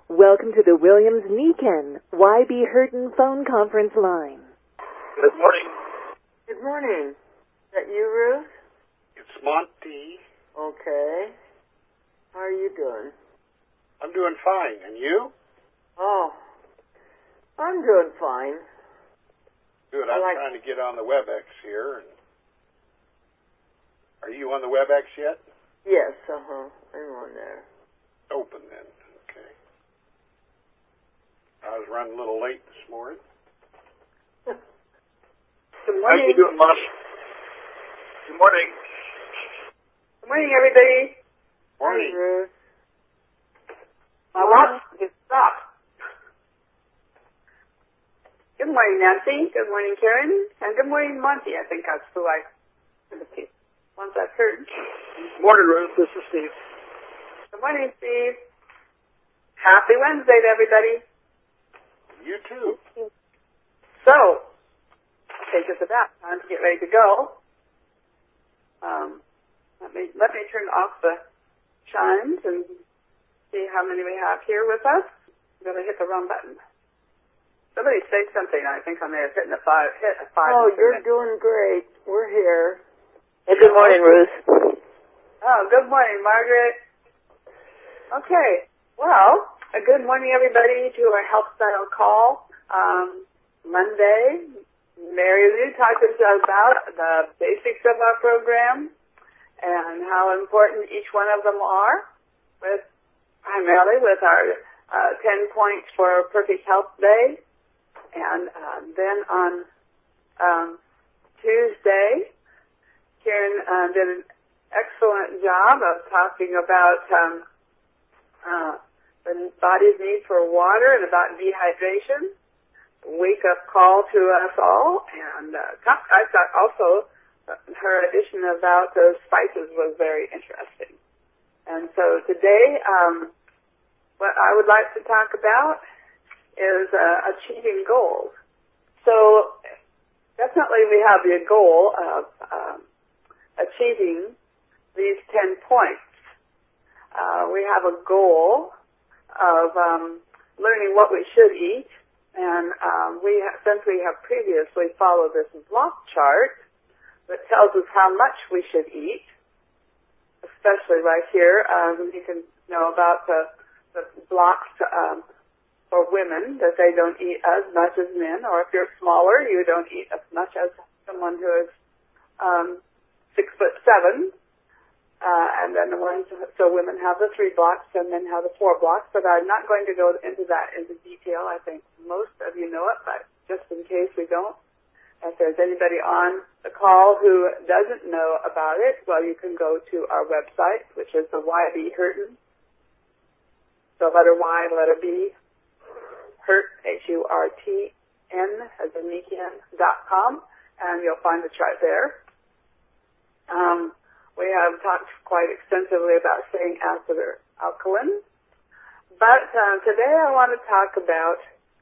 Welcome to the Williams-Niken YB Hurton phone conference line. Good morning. Good morning. Is that you, Ruth? It's Monty. Okay. How are you doing? I'm doing fine. And you? Oh, I'm doing fine. Good. I'm trying to get on the WebEx here. Are you on the WebEx yet? Yes, I'm on there. Open then. Okay. I was running a little late this morning. Good morning. How you doing, Mom? Good morning. Good morning, everybody. Morning. Hi, Ruth. My watch just stopped. Good morning, Nancy. Good morning, Karen. And good morning, Monty. I think that's who I once I've heard. Morning, Ruth. This is Steve. Good morning, Steve. Happy Wednesday to everybody. You too. So, I think it's about time to get ready to go. Let me turn off the chimes and see how many we have here with us. I'm going to hit the wrong button. Somebody say something. I think I may have hit a five. Oh, you're doing great. We're here. Hey, good morning, Ruth. Oh, good morning, Margaret. Okay. Well, a good morning, everybody, to our Health Style Call. Monday, Mary Lou talked to us about the basics of our program and how important each one of them are, primarily with our 10 points for Perfect Health Day. And then on Tuesday, Karen did an excellent job of talking about the body's need for water and about dehydration. Wake-up call to us all. And I thought also her addition about those spices was very interesting. And so today, what I would like to talk about is achieving goals. So definitely we have the goal of achieving these 10 points. We have a goal of learning what we should eat, and since we have previously followed this block chart that tells us how much we should eat, especially right here, you can know about the blocks for women, that they don't eat as much as men, or if you're smaller, you don't eat as much as someone who is 6'7". And then so women have the 3 blocks and men have the 4 blocks, but I'm not going to go into that into detail. I think most of you know it, but just in case we don't, if there's anybody on the call who doesn't know about it, well, you can go to our website, which is the YB Hurton, the letter Y, letter B, Hurt, HURTN, as in Niken.com, and you'll find the chart there. We have talked quite extensively about staying acid or alkaline, but today I want to talk about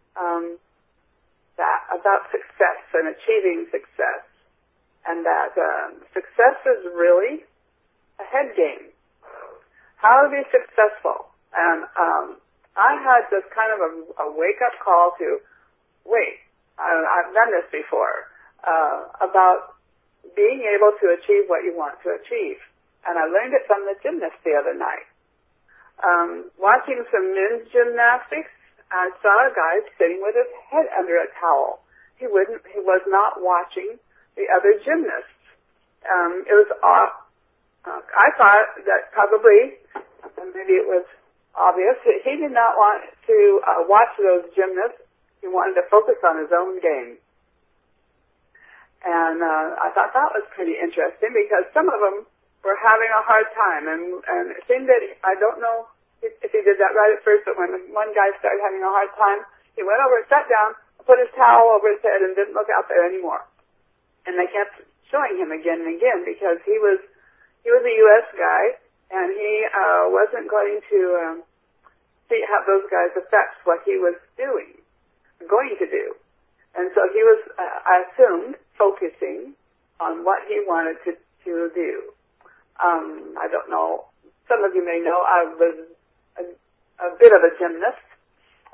about success and achieving success, and that success is really a head game. How to be successful, and I had this kind of a wake-up call to, wait, I've done this before, about being able to achieve what you want to achieve. And I learned it from the gymnast the other night. Watching some men's gymnastics, I saw a guy sitting with his head under a towel. He was not watching the other gymnasts. It was off. I thought that probably, maybe it was obvious, that he did not want to watch those gymnasts. He wanted to focus on his own game. And I thought that was pretty interesting because some of them were having a hard time. And it seemed that, I don't know if he did that right at first, but when one guy started having a hard time, he went over and sat down, put his towel over his head, and didn't look out there anymore. And they kept showing him again and again because he was a U.S. guy, and he wasn't going to have those guys affect what he was going to do. And so he was, I assumed, focusing on what he wanted to do. I don't know. Some of you may know I was a bit of a gymnast.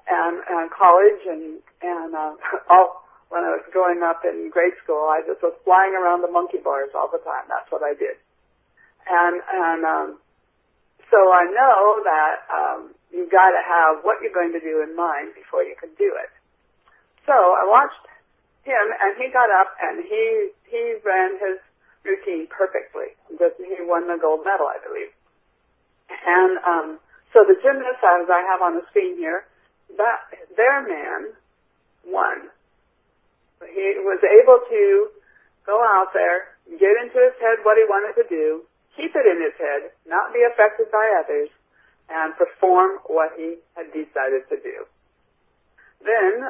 and college and all. When I was growing up in grade school, I just was flying around the monkey bars all the time. That's what I did. And so I know that you've got to have what you're going to do in mind before you can do it. So I watched him, and he got up and he ran his routine perfectly. He won the gold medal, I believe. And so the gymnast, as I have on the screen here, their man won. He was able to go out there, get into his head what he wanted to do, keep it in his head, not be affected by others, and perform what he had decided to do. Then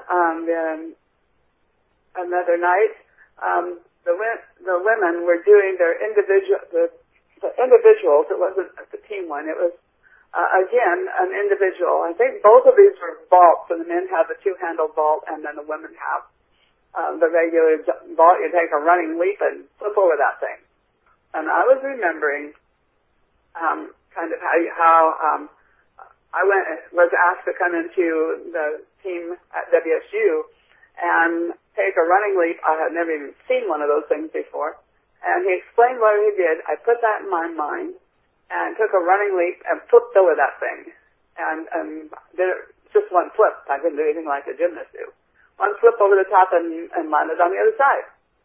another night, the women were doing their the individuals. It wasn't the team one. It was again an individual. I think both of these were vaults, and the men have the two-handled vault, and then the women have the regular vault. You take a running leap and flip over that thing. And I was remembering kind of how I was asked to come into the team at WSU and take a running leap. I had never even seen one of those things before. And he explained what he did. I put that in my mind and took a running leap and flipped over that thing. And did it just one flip. I didn't do anything like a gymnast do. One flip over the top and landed on the other side.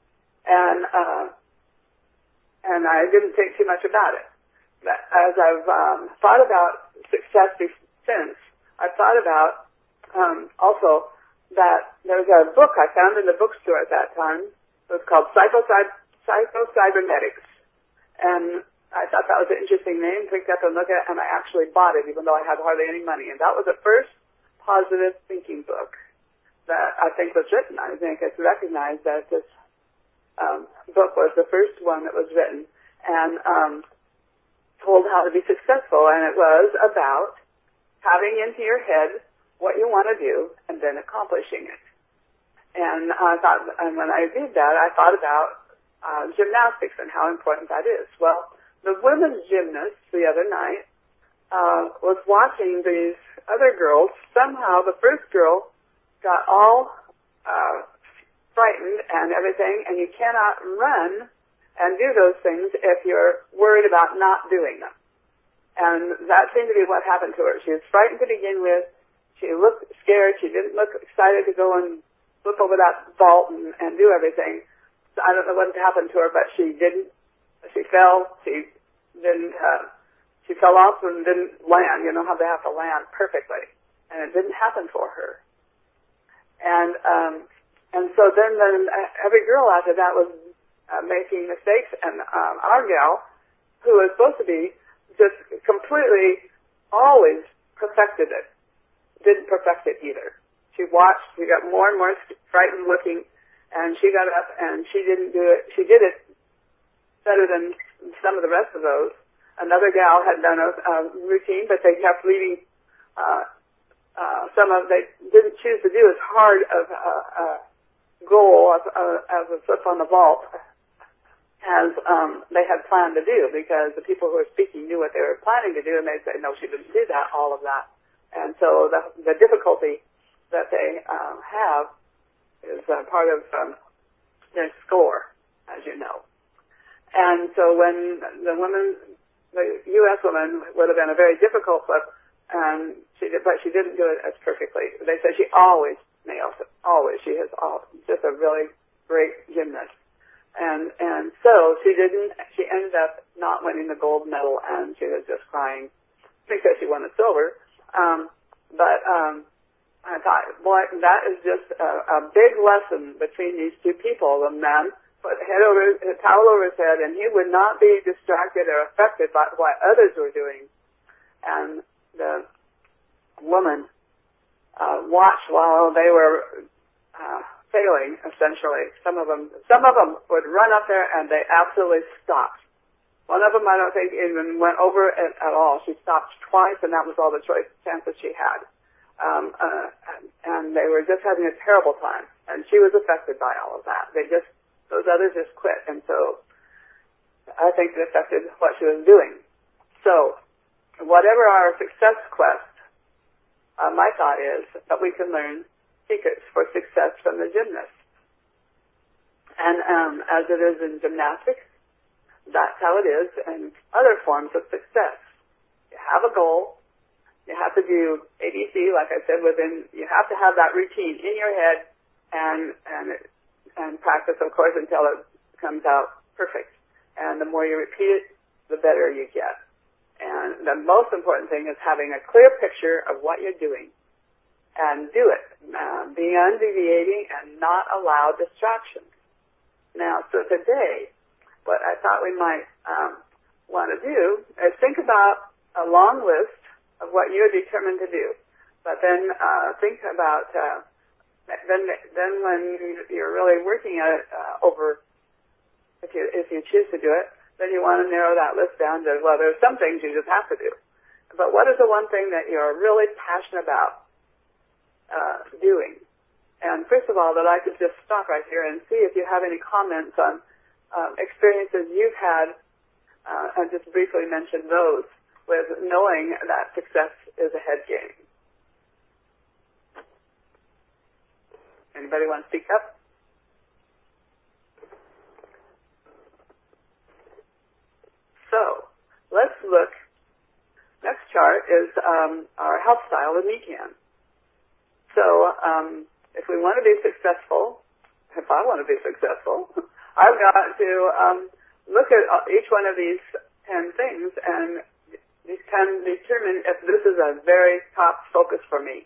And I didn't think too much about it. But as I've thought about success since, I've thought about also that there was a book I found in the bookstore at that time. It was called Psycho-Cybernetics. And I thought that was an interesting name, picked up and looked at it, and I actually bought it even though I had hardly any money. And that was the first positive thinking book that I think was written. I think it's recognized that this book was the first one that was written and told how to be successful. And it was about having into your head what you want to do and then accomplishing it. And I thought, and when I read that, I thought about gymnastics and how important that is. Well, the women's gymnast the other night was watching these other girls. Somehow the first girl got all frightened and everything, and you cannot run and do those things if you're worried about not doing them. And that seemed to be what happened to her. She was frightened to begin with. She looked scared. She didn't look excited to go and flip over that vault and do everything. So I don't know what happened to her, but she didn't. She fell. She didn't. She fell off and didn't land. You know how they have to land perfectly, and it didn't happen for her. And so then every girl after that was making mistakes, and our gal, who was supposed to be just completely always perfected it, didn't perfect it either. She watched, she got more and more frightened looking, and she got up and she didn't do it. She did it better than some of the rest of those. Another gal had done a routine, but they kept leaving some of they didn't choose to do as hard of a goal as a flip on the vault as they had planned to do, because the people who were speaking knew what they were planning to do, and they said, no, she didn't do that, all of that. And so the difficulty that they have is part of their score, as you know. And so when the U.S. woman would have been a very difficult flip, and but she didn't do it as perfectly. They said she always nails it. Always. She is just a really great gymnast. And so she ended up not winning the gold medal, and she was just crying because she won the silver. But I thought, boy, that is just a big lesson between these two people. The man put a towel over his head, and he would not be distracted or affected by what others were doing. And the woman watched while they were failing, essentially. Some of them would run up there, and they absolutely stopped. One of them, I don't think, even went over it at all. She stopped twice, and that was all the chances she had. And they were just having a terrible time, and she was affected by all of that. Those others just quit, and so I think it affected what she was doing. So, whatever our success quest, my thought is that we can learn secrets for success from the gymnast. And as it is in gymnastics, that's how it is in other forms of success. You have a goal. You have to do ABC, like I said, you have to have that routine in your head and practice, of course, until it comes out perfect. And the more you repeat it, the better you get. And the most important thing is having a clear picture of what you're doing. And do it. Be undeviating and not allow distractions. Now, so today, what I thought we might want to do is think about a long list of what you're determined to do. But then think about, then when you're really working at it if you choose to do it, then you want to narrow that list down to, well, there's some things you just have to do. But what is the one thing that you're really passionate about doing? And first of all, that I could just stop right here and see if you have any comments on experiences you've had, and just briefly mention those, with knowing that success is a head game. Anybody want to speak up? So, let's look. Next chart is our health style with NECAN. So, if we want to be successful, if I want to be successful, I've got to look at each one of these 10 things and can determine if this is a very top focus for me.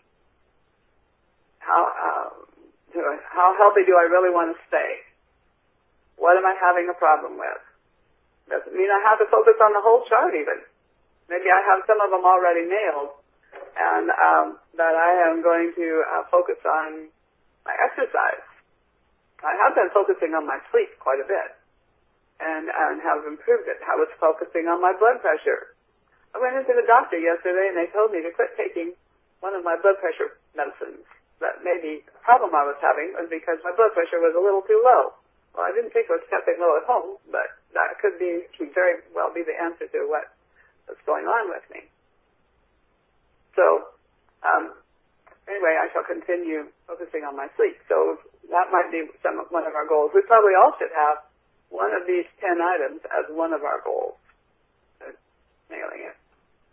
How healthy do I really want to stay? What am I having a problem with? Doesn't mean I have to focus on the whole chart even. Maybe I have some of them already nailed, and that I am going to focus on my exercise. I have been focusing on my sleep quite a bit, and have improved it. I was focusing on my blood pressure. I went into the doctor yesterday, and they told me to quit taking one of my blood pressure medicines. That maybe the problem I was having was because my blood pressure was a little too low. Well, I didn't think I was stepping low at home, but that could very well be the answer to what's going on with me. So, anyway, I shall continue focusing on my sleep. So that might be one of our goals. We probably all should have one of these 10 items as one of our goals. Nailing it.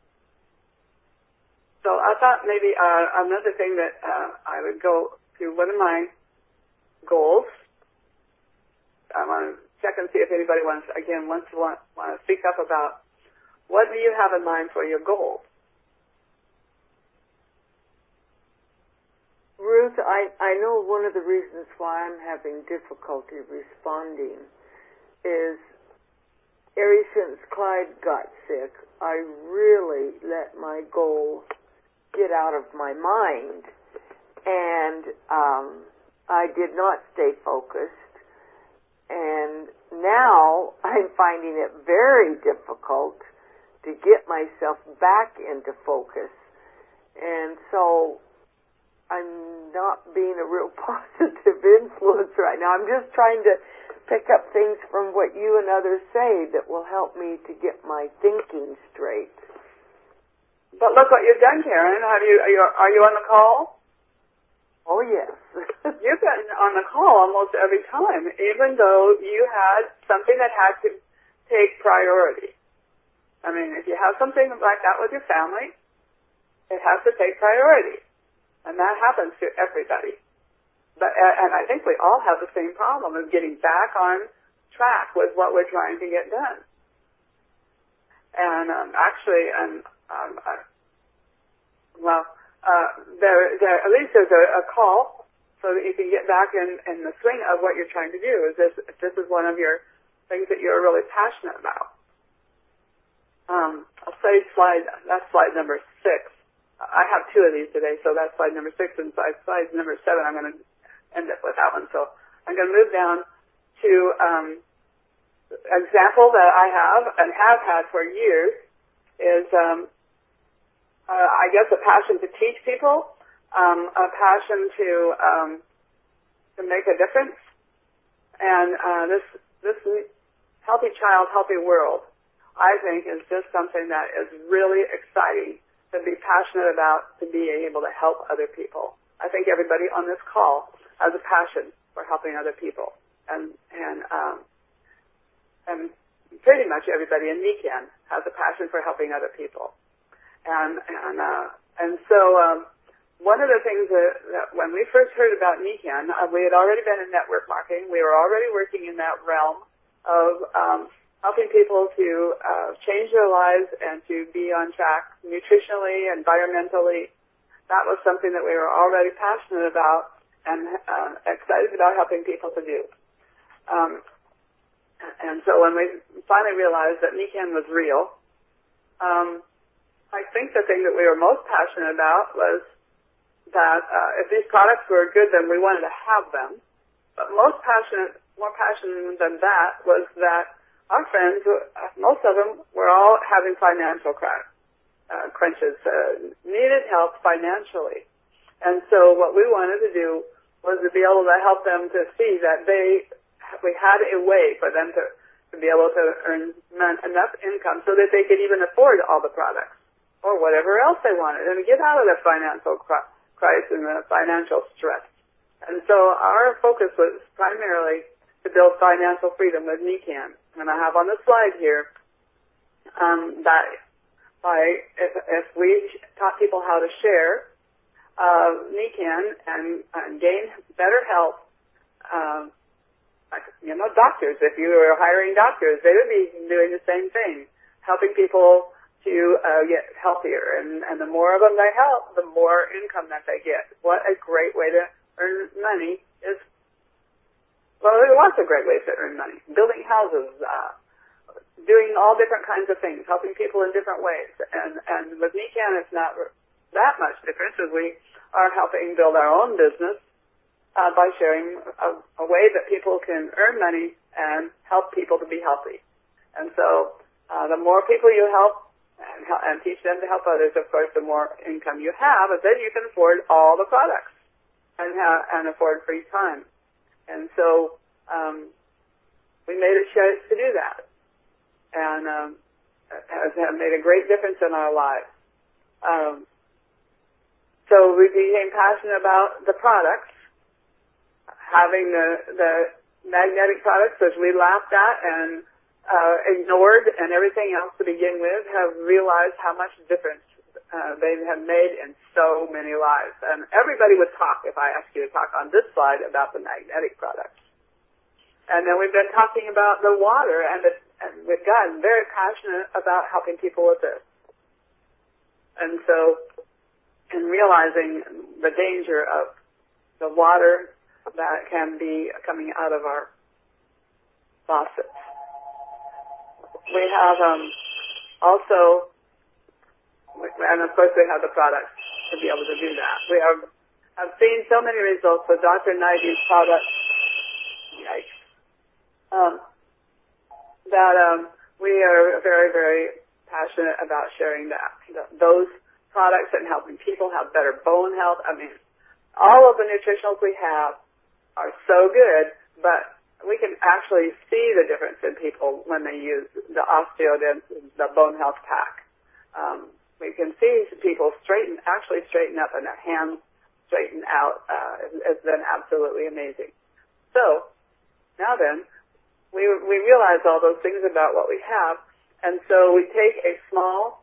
So I thought maybe another thing that I would go to, what are my goals? I want to check and see if anybody wants to speak up about what do you have in mind for your goals? Ruth, I know one of the reasons why I'm having difficulty responding is ever since Clyde got sick, I really let my goal get out of my mind, and I did not stay focused. And now I'm finding it very difficult to get myself back into focus. And so I'm not being a real positive influence right now. I'm just trying to pick up things from what you and others say that will help me to get my thinking straight. But look what you've done, Karen. Are you on the call? Oh, yes. You've been on the call almost every time, even though you had something that had to take priority. I mean, if you have something like that with your family, it has to take priority. And that happens to everybody. And I think we all have the same problem of getting back on track with what we're trying to get done. And at least there's a call so that you can get back in the swing of what you're trying to do. If this is one of your things that you're really passionate about. I'll say that's slide number 6. I have 2 of these today, so that's slide number 6, and slide number 7, I'm going to end up with that one. So I'm going to move down to an example that I have and have had for years is, I guess, a passion to teach people, a passion to make a difference, and this healthy child, healthy world, I think, is just something that is really exciting to be passionate about, to be able to help other people. I think everybody on this call has a passion for helping other people, and pretty much everybody in NECAN has a passion for helping other people. And so one of the things that when we first heard about NECAN, we had already been in network marketing. We were already working in that realm of helping people to change their lives and to be on track nutritionally, environmentally. That was something that we were already passionate about and excited about helping people to do. And so when we finally realized that NECAN was real, I think the thing that we were most passionate about was that if these products were good, then we wanted to have them. But more passionate than that was that our friends, most of them, were all having financial crunches, needed help financially. And so what we wanted to do was to be able to help them to see that we had a way for them to be able to earn enough income so that they could even afford all the products or whatever else they wanted and get out of the financial crisis and the financial stress. And so our focus was primarily to build financial freedom with NECAN. And I have on the slide here that if we taught people how to share NECAN and gain better health, doctors, if you were hiring doctors, they would be doing the same thing, helping people to get healthier. And the more of them they help, the more income that they get. What a great way to earn money is. Well, there are lots of great ways to earn money. Building houses, doing all different kinds of things, helping people in different ways. And with NECAN, it's not that much different, as we are helping build our own business by sharing a way that people can earn money and help people to be healthy. And so the more people you help and teach them to help others, of course, the more income you have, and then you can afford all the products and afford free time. And so we made a choice to do that, and has made a great difference in our lives. So we became passionate about the products, having the magnetic products, which we laughed at and ignored and everything else to begin with, have realized how much difference they have made in so many lives. And everybody would talk, if I asked you to talk on this slide, about the magnetic products. And then we've been talking about the water, and we've gotten very passionate about helping people with this. And so, in realizing the danger of the water that can be coming out of our faucets. We have also, and of course we have the products to be able to do that. We have seen so many results with Dr. Naidu's products, that we are very, very passionate about sharing those products and helping people have better bone health. I mean, all of the nutritionals we have are so good, but we can actually see the difference in people when they use the OsteoDens, the Bone Health Pack. We can see people straighten up and their hands straighten out. It's been absolutely amazing. So, now then, we realize all those things about what we have, and so we take a small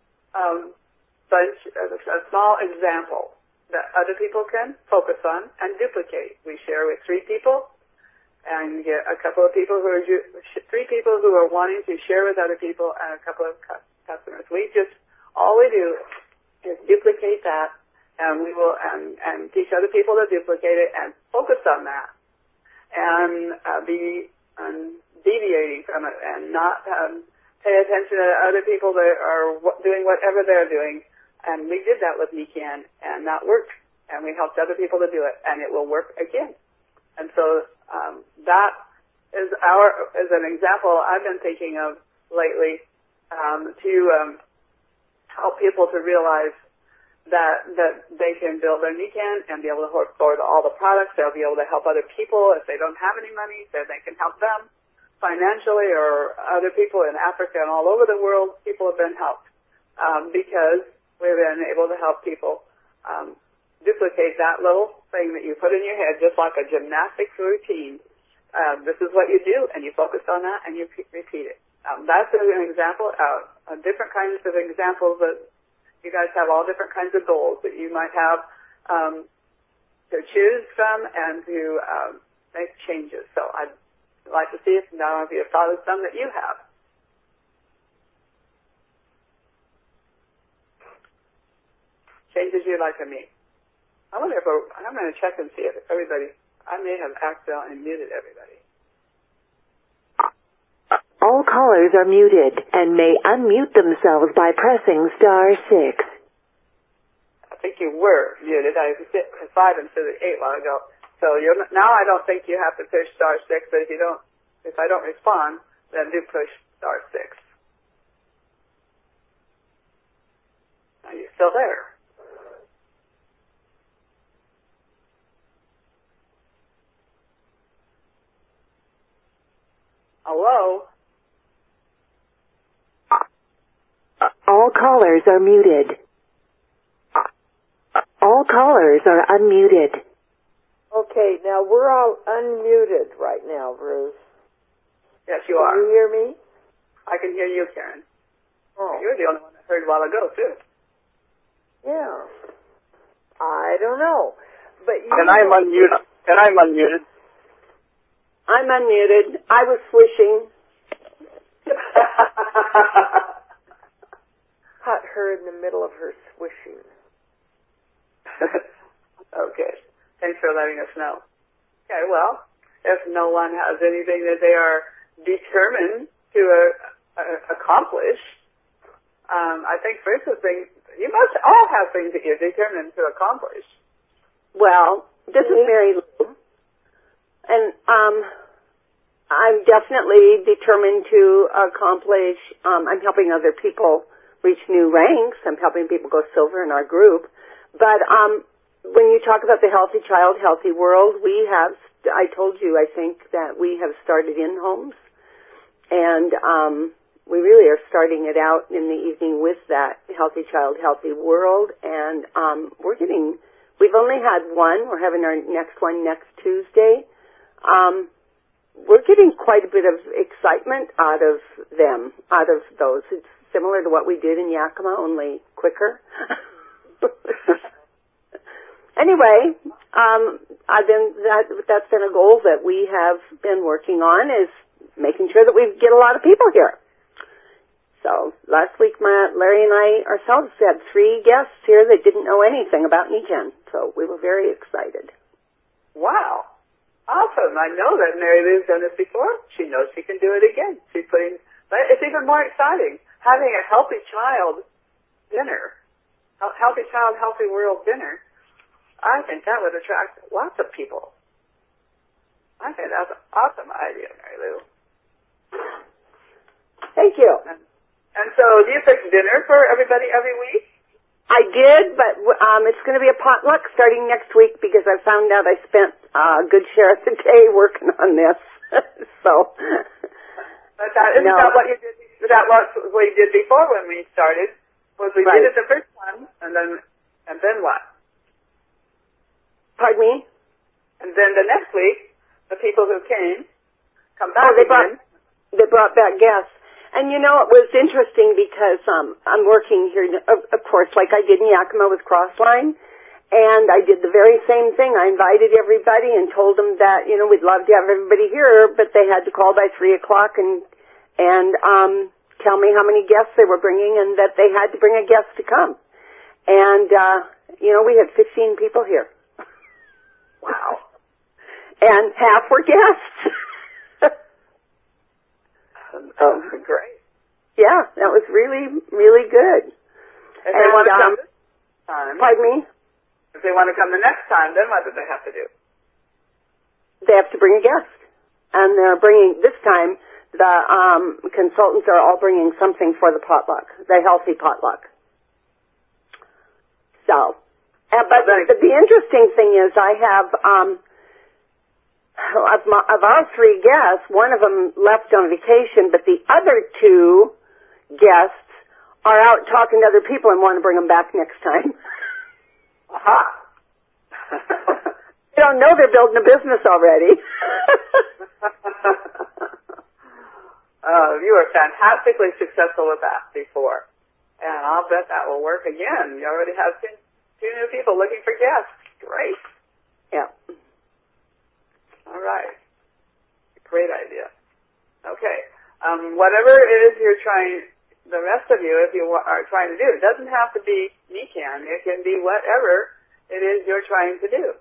a small example that other people can focus on and duplicate. We share with 3 people and get a couple of people who are 3 people who are wanting to share with other people and a couple of customers. All we do is duplicate that, and we will and teach other people to duplicate it and focus on that and be deviating from it and not pay attention to other people that are doing whatever they're doing. And we did that with NECAN, and that worked. And we helped other people to do it, and it will work again. And so that is an example I've been thinking of lately to help people to realize that they can build their NECAN and be able to afford all the products. They'll be able to help other people if they don't have any money, so they can help them financially, or other people in Africa and all over the world. People have been helped because we've been able to help people duplicate that little thing that you put in your head, just like a gymnastics routine. This is what you do, and you focus on that, and you repeat it. That's an example of different kinds of examples that you guys have all different kinds of goals that you might have to choose from and to make changes. So I'd like to see if now of you have thought of some that you have. Changes you'd like to make. I wonder if I'm going to check and see if everybody, I may have accidentally muted everybody. All callers are muted and may unmute themselves by pressing *6. I think you were muted. I hit 5 instead of 8 while ago. So now I don't think you have to push *6, but if I don't respond, then do push *6. Are you still there? Hello? All callers are muted. All callers are unmuted. Okay, now we're all unmuted right now, Bruce. Yes, you are. Can you hear me? I can hear you, Karen. Oh. You're the only one that heard a while ago, too. Yeah. I don't know. But you And I'm unmuted. I'm unmuted. I was swishing. Caught her in the middle of her swishing. Okay. Thanks for letting us know. Okay, well, if no one has anything that they are determined to accomplish, I think first thing, you must all have things that you're determined to accomplish. Well, this is Mary Lou, and I'm definitely determined to accomplish. I'm helping other people reach new ranks. I'm helping people go silver in our group. But when you talk about the Healthy Child, Healthy World, I told you, I think, that we have started in homes. And we really are starting it out in the evening with that Healthy Child, Healthy World. And we've only had one. We're having our next one next Tuesday. We're getting quite a bit of excitement out of those. It's similar to what we did in Yakima, only quicker. Anyway, that's been a goal that we have been working on, is making sure that we get a lot of people here. So last week, Larry and I ourselves had 3 guests here that didn't know anything about NEGEN, so we were very excited. Wow. Awesome. I know that Mary Lou's done this before. She knows she can do it again. It's even more exciting. Having a Healthy Child dinner, Healthy Child, Healthy World dinner, I think that would attract lots of people. I think that's an awesome idea, Mary Lou. Thank you. And so do you fix dinner for everybody every week? I did, but it's going to be a potluck starting next week because I found out I spent a good share of the day working on this. So, but isn't that what you did? That was what you did before when we started. Was we did it the first time, and then what? Pardon me? And then the next week, the people who came come back. They brought back guests. And it was interesting because I'm working here, of course, like I did in Yakima with Crossline, and I did the very same thing. I invited everybody and told them that, we'd love to have everybody here, but they had to call by 3 o'clock and tell me how many guests they were bringing and that they had to bring a guest to come. And, we had 15 people here. Wow. And half were guests. Oh, great. Yeah, that was really, really good. If they want to come this time. Pardon me? If they want to come the next time, then what do they have to do? They have to bring a guest. And they're bringing, this time, the consultants are all bringing something for the potluck, the healthy potluck. So, but the interesting thing is I have, of our 3 guests, one of them left on vacation, but the other 2 guests are out talking to other people and want to bring them back next time. Aha. They don't know they're building a business already. You were fantastically successful with that before. And I'll bet that will work again. You already have two new people looking for guests. Great. Yeah. All right. Great idea. Okay. Whatever it is you're trying, the rest of you, if you are trying to do, it doesn't have to be NECAN. It can be whatever it is you're trying to do.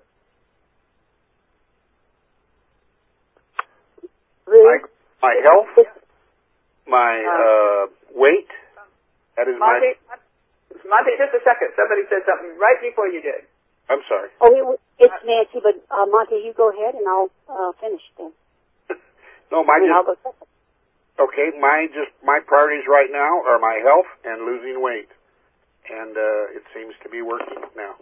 My health, my weight. That is Monty, just a second. Somebody said something right before you did. I'm sorry. Oh, it's Nancy, but Monty, you go ahead and I'll finish then. No, okay. My priorities right now are my health and losing weight, and it seems to be working now.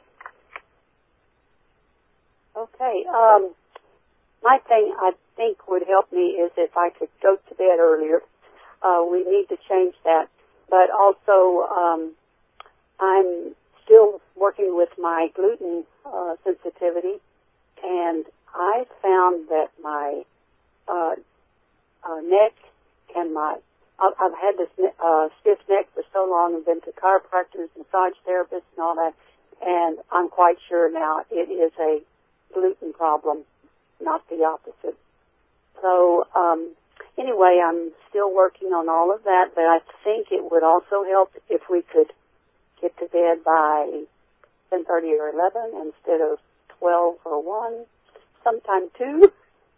Okay. My thing I think would help me is if I could go to bed earlier. We need to change that. But also, I'm still working with my gluten sensitivity, and I found that my neck and I've had this stiff neck for so long and been to chiropractors, massage therapists, and all that, and I'm quite sure now it is a gluten problem, not the opposite. So, anyway, I'm still working on all of that, but I think it would also help if we could get to bed by 10:30 or 11 instead of 12 or 1, sometime 2.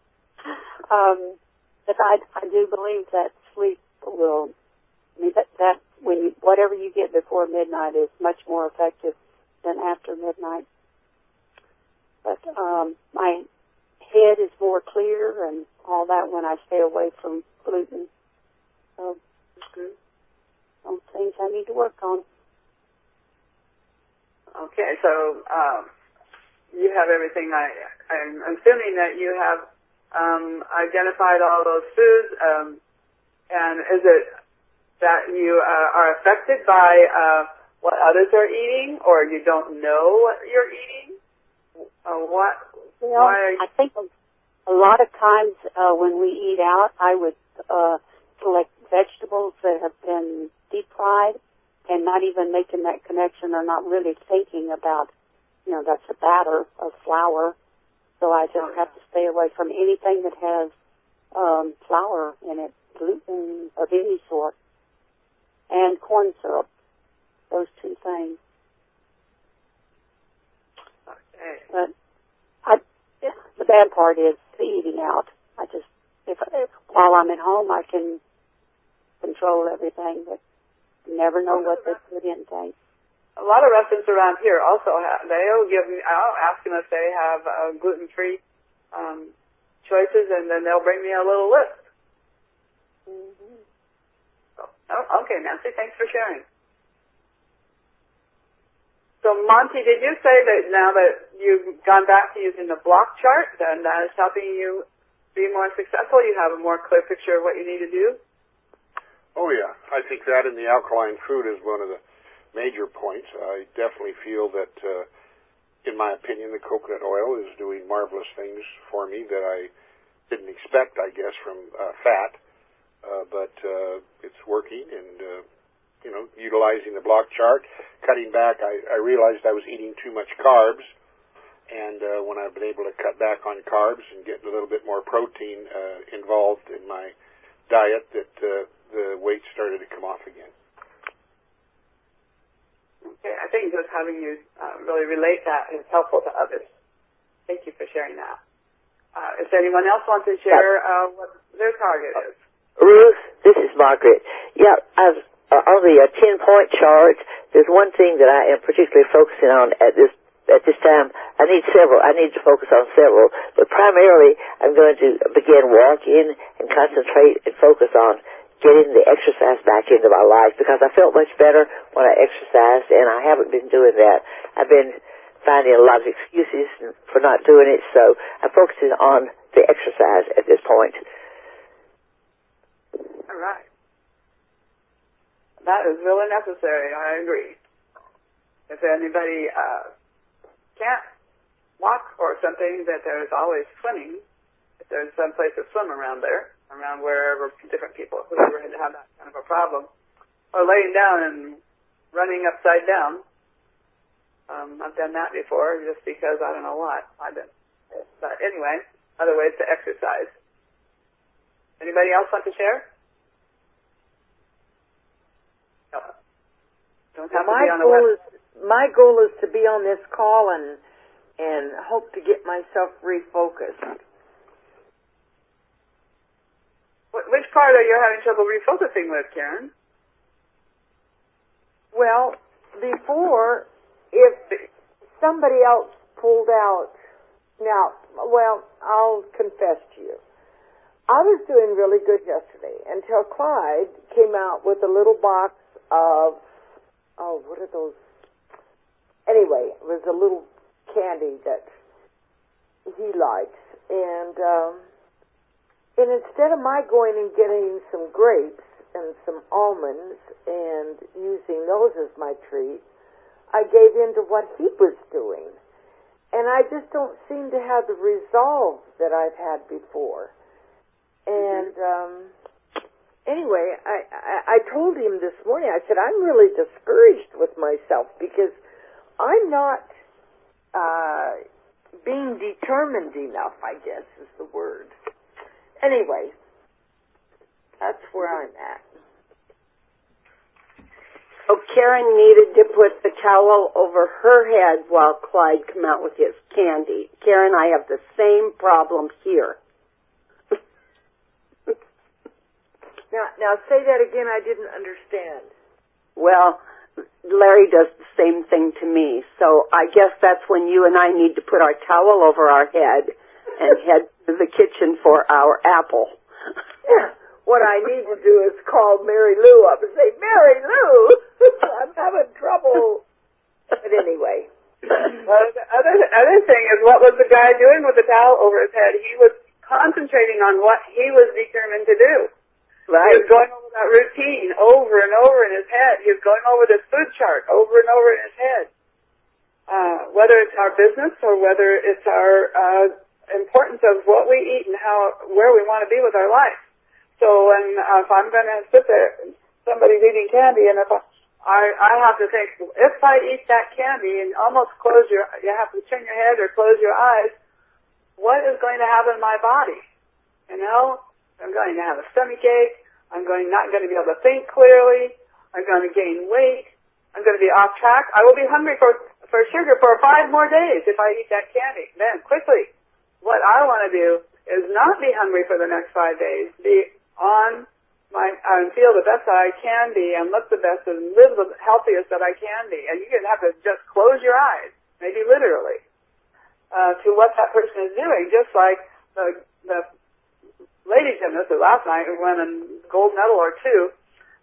But I do believe that sleep will, that when whatever you get before midnight is much more effective than after midnight. But my head is more clear and all that when I stay away from gluten. So, some things I need to work on. Okay, so you have everything. I'm assuming that you have identified all those foods, and is it that you are affected by what others are eating, or you don't know what you're eating? I think a lot of times when we eat out, I would select vegetables that have been deep fried and not even making that connection or not really thinking about, that's a batter of flour. So I just have to stay away from anything that has flour in it, gluten of any sort, and corn syrup. Those two things. Okay. But the bad part is the eating out. If while I'm at home, I can control everything, but you never know what they put in things. A lot of restaurants around here also I'll ask them if they have gluten-free choices, and then they'll bring me a little list. Mm-hmm. So, okay, Nancy, thanks for sharing. So, Monty, did you say that now that you've gone back to using the block chart, and that is helping you be more successful? You have a more clear picture of what you need to do? Oh, yeah. I think that in the alkaline food is one of the major points. I definitely feel that, in my opinion, the coconut oil is doing marvelous things for me that I didn't expect, I guess, from fat. But it's working, and utilizing the block chart, cutting back. I realized I was eating too much carbs, and when I've been able to cut back on carbs and get a little bit more protein involved in my diet, that the weight started to come off again. Okay, I think just having you really relate that is helpful to others. Thank you for sharing that. Does anyone else want to share what their target is? Ruth, this is Margaret. Yeah, on the 10-point chart, there's one thing that I am particularly focusing on at this time. I need to focus on several, but primarily I'm going to begin walking and concentrate and focus on getting the exercise back into my life, because I felt much better when I exercised, and I haven't been doing that. I've been finding a lot of excuses for not doing it, so I'm focusing on the exercise at this point. All right. That is really necessary. I agree. If anybody can't walk or something, that there's always swimming. If there's some place to swim around there, around wherever different people, whoever had that kind of a problem, or laying down and running upside down. I've done that before, just because I don't know what. But anyway, other ways to exercise. Anybody else want to share? Don't have to be on the web. My goal is to be on this call and hope to get myself refocused. Which part are you having trouble refocusing with, Karen? Well, before, if somebody else pulled out, I'll confess to you. I was doing really good yesterday until Clyde came out with a little box of, what are those? Anyway, it was a little candy that he likes. And instead of my going and getting some grapes and some almonds and using those as my treat, I gave in to what he was doing. And I just don't seem to have the resolve that I've had before. And anyway, I told him this morning, I said, I'm really discouraged with myself because I'm not being determined enough, I guess is the word. Anyway, that's where I'm at. So Karen needed to put the towel over her head while Clyde come out with his candy. Karen, I have the same problem here. Now say that again. I didn't understand. Well, Larry does the same thing to me. So I guess that's when you and I need to put our towel over our head and head to the kitchen for our apple. Yeah. What I need to do is call Mary Lou up and say, Mary Lou, I'm having trouble. But anyway. Well, the other thing is, what was the guy doing with the towel over his head? He was concentrating on what he was determined to do. Right. He was going over that routine over and over in his head. He was going over this food chart over and over in his head. Whether it's our business or whether it's our importance of what we eat and where we want to be with our life. So if I'm going to sit there, somebody's eating candy, and if I have to think, if I eat that candy and almost you have to turn your head or close your eyes, what is going to happen in my body? You know, I'm going to have a stomach ache. I'm not going to be able to think clearly. I'm going to gain weight. I'm going to be off track. I will be hungry for sugar for 5 more days if I eat that candy. Then quickly, what I want to do is not be hungry for the next 5 days. And feel the best that I can be, and look the best, and live the healthiest that I can be. And you're going to have to just close your eyes, maybe literally, to what that person is doing. Just like the lady gymnast last night who won a gold medal or 2,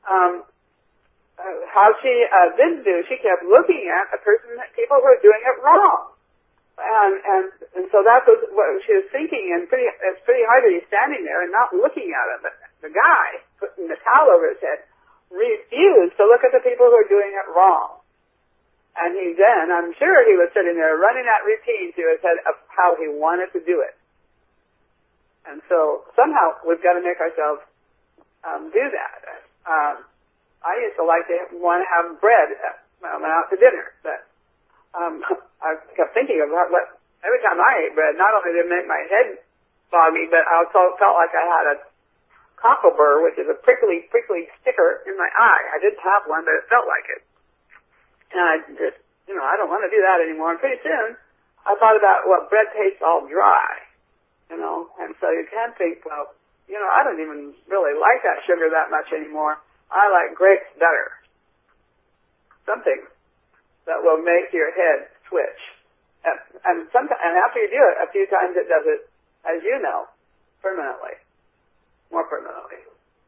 how she didn't do, she kept looking at people who are doing it wrong. And so that was what she was thinking, and it's pretty hard to be standing there and not looking at it. But the guy putting the towel over his head refused to look at the people who are doing it wrong. And I'm sure he was sitting there running that routine through his head of how he wanted to do it. And so somehow we've got to make ourselves do that. I used to like to want to have bread when I went out to dinner, but I kept thinking about every time I ate bread, not only did it make my head foggy, but I also felt like I had a cockleburr, which is a prickly sticker in my eye. I didn't have one, but it felt like it. And I just, I don't want to do that anymore. And pretty soon, I thought about, bread tastes all dry, and so you can think, I don't even really like that sugar that much anymore. I like grapes better. Something that will make your head switch. And after you do it a few times, it does it, as you know, permanently. More permanently.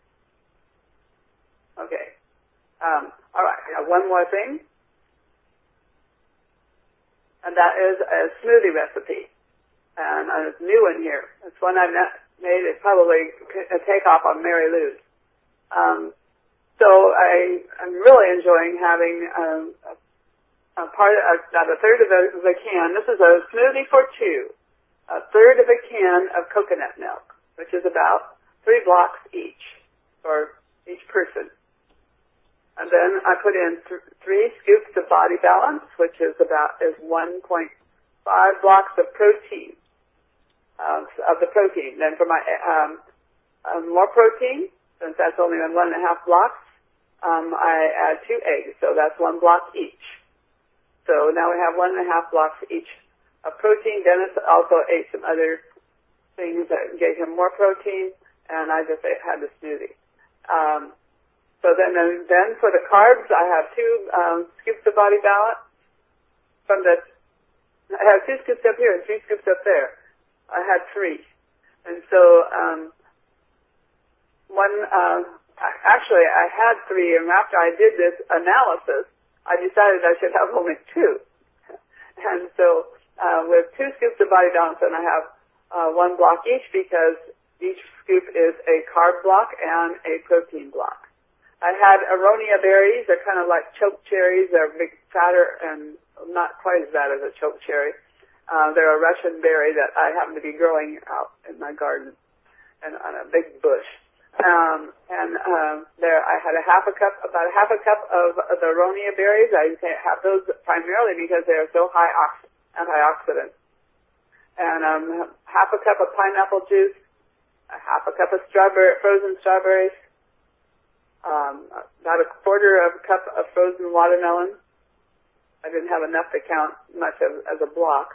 Okay. All right. I have one more thing. And that is a smoothie recipe. And it's new in here. It's one I've not made. It's probably a takeoff on Mary Lou's. So I'm really enjoying having about a third of the can. This is a smoothie for two. A third of a can of coconut milk, which is about 3 blocks each for each person. And then I put in 3 scoops of Body Balance, which is 1.5 blocks of protein, of the protein. Then for my more protein, since that's only 1.5 blocks, I add 2 eggs, so that's 1 block each. So now we have 1.5 blocks each of protein. Dennis also ate some other things that gave him more protein, and I just had the smoothie. So then for the carbs, I have 2 scoops of Body Balance. I have 2 scoops up here and 3 scoops up there. I had 3, and so actually I had 3, and after I did this analysis, I decided I should have only 2. And so with 2 scoops of Body Balance, then I have 1 block each, because each scoop is a carb block and a protein block. I had aronia berries. They're kind of like choke cherries. They're big, fatter, and not quite as bad as a choke cherry. They're a Russian berry that I happen to be growing out in my garden and on a big bush. There I had about a half a cup of the aronia berries. I have those primarily because they are so high antioxidant. And half a cup of pineapple juice, a half a cup of frozen strawberries, about a quarter of a cup of frozen watermelon. I didn't have enough to count much as a block.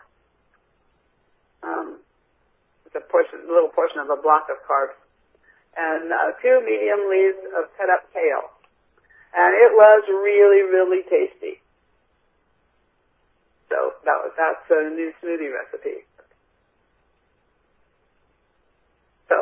It's a little portion of a block of carbs. And 2 medium leaves of cut up kale. And it was really, really tasty. So that's a new smoothie recipe. So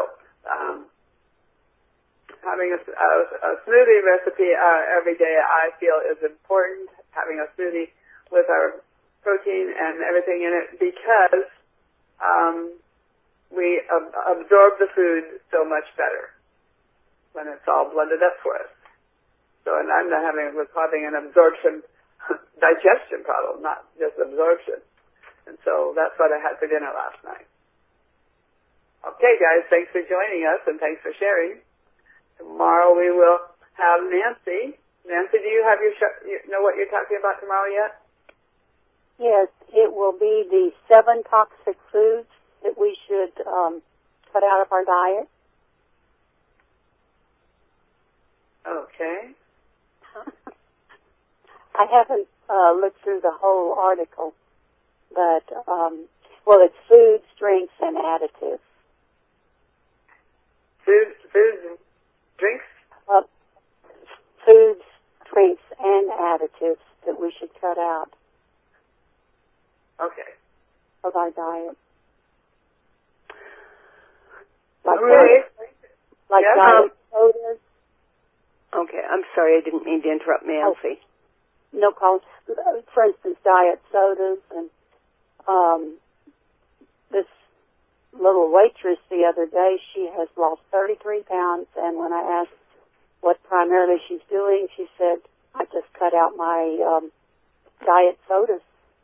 having a smoothie recipe every day, I feel, is important. Having a smoothie with our protein and everything in it, because we absorb the food so much better when it's all blended up for us. So, and I'm not having an absorption, digestion problem, not just absorption. And so that's what I had for dinner last night. Okay, guys, thanks for joining us, and thanks for sharing. Tomorrow we will have Nancy. Nancy, do you have know what you're talking about tomorrow yet? Yes, it will be the 7 toxic foods that we should cut out of our diet. Okay. I haven't looked through the whole article, but, it's foods, drinks, and additives. Foods, drinks? Foods, drinks, and additives that we should cut out. Okay. Of our diet. Like diet sodas. Okay, I'm sorry, I didn't mean to interrupt Nancy. No problem. For instance, diet sodas, and this little waitress the other day, she has lost 33 pounds, and when I asked what primarily she's doing, she said, I just cut out my diet sodas.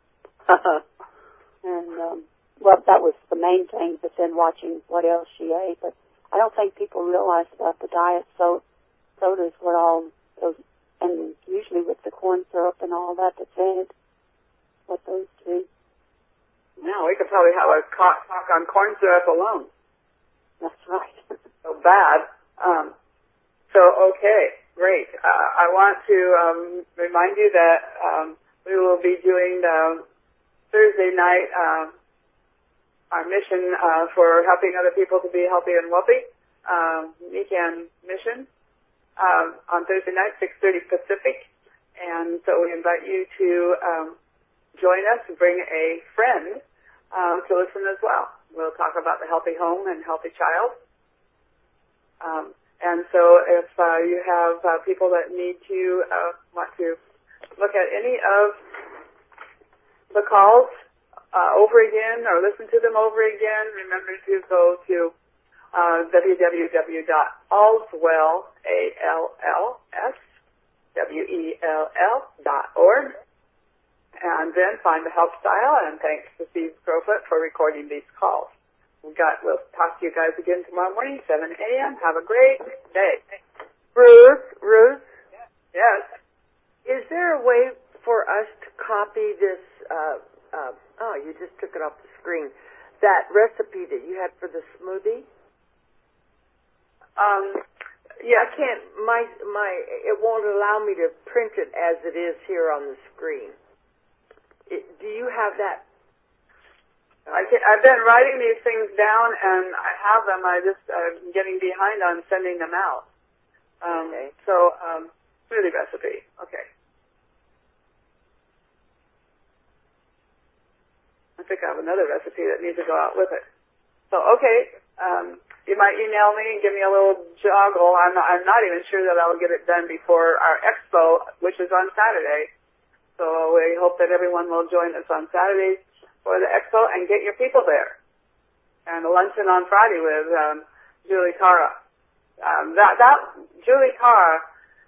And, that was the main thing, but then watching what else she ate. But I don't think people realize about the diet sodas were all those, and usually with the corn syrup and all that's in it, what those do. Now, we could probably have a talk on corn syrup alone. That's right. So bad. Okay, great. I want to remind you that we will be doing Thursday night our mission for helping other people to be healthy and wealthy, Nican mission, on Thursday night, 6:30 Pacific. And so we invite you to join us and bring a friend to listen as well. We'll talk about the healthy home and healthy child. And so if you have people that need to want to look at any of the calls over again or listen to them over again, remember to go to www.allswell, ALLSWELL.org. And then find the help style, and thanks to Steve Crowfoot for recording these calls. We'll talk to you guys again tomorrow morning, 7 a.m. Have a great day. Ruth? Yes. Is there a way for us to copy this, you just took it off the screen, that recipe that you had for the smoothie? Yeah. I can't, it won't allow me to print it as it is here on the screen. Do you have that? I've been writing these things down, and I have them. I'm getting behind on sending them out. Okay. So, smoothie recipe. Okay. I think I have another recipe that needs to go out with it. So, okay. You might email me and give me a little joggle. I'm not even sure that I'll get it done before our expo, which is on Saturday. So we hope that everyone will join us on Saturday for the expo and get your people there. And a luncheon on Friday with Julie Cara. Julie Cara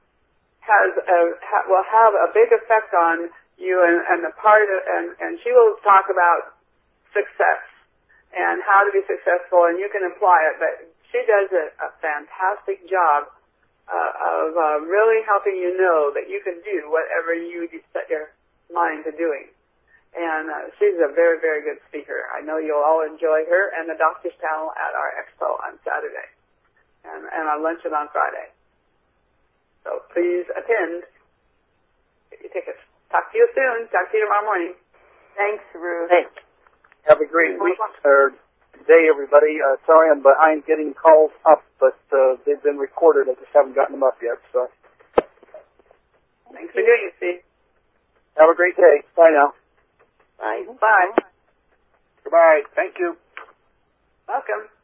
will have a big effect on you and she will talk about success and how to be successful, and you can apply it. But she does a fantastic job of really helping you know that you can do whatever you set your mind to doing. And she's a very, very good speaker. I know you'll all enjoy her and the Doctor's Panel at our expo on Saturday and our luncheon on Friday. So please attend. Get your tickets. Talk to you soon. Talk to you tomorrow morning. Thanks, Ruth. Thanks. Have a great week or day, everybody. Sorry I'm behind getting calls up, but they've been recorded. I just haven't gotten them up yet. So thanks for doing it, Steve. Have a great day. Bye now. Bye. Bye. Goodbye. Thank you. Welcome.